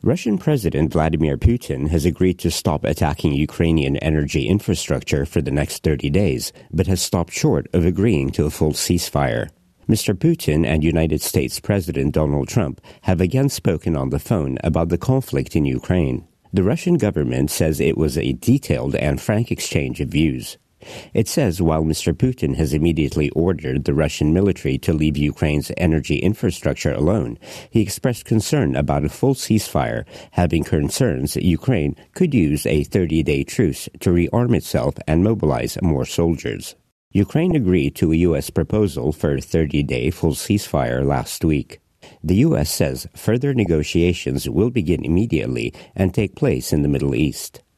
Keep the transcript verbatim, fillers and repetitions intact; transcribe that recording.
Russian President Vladimir Putin has agreed to stop attacking Ukrainian energy infrastructure for the next thirty days, but has stopped short of agreeing to a full ceasefire. Mister Putin and United States President Donald Trump have again spoken on the phone about the conflict in Ukraine. The Russian government says it was a detailed and frank exchange of views. It says while Mister Putin has immediately ordered the Russian military to leave Ukraine's energy infrastructure alone, he expressed concern about a full ceasefire, having concerns that Ukraine could use a thirty-day truce to rearm itself and mobilize more soldiers. Ukraine agreed to a U S proposal for a thirty-day full ceasefire last week. The U S says further negotiations will begin immediately and take place in the Middle East.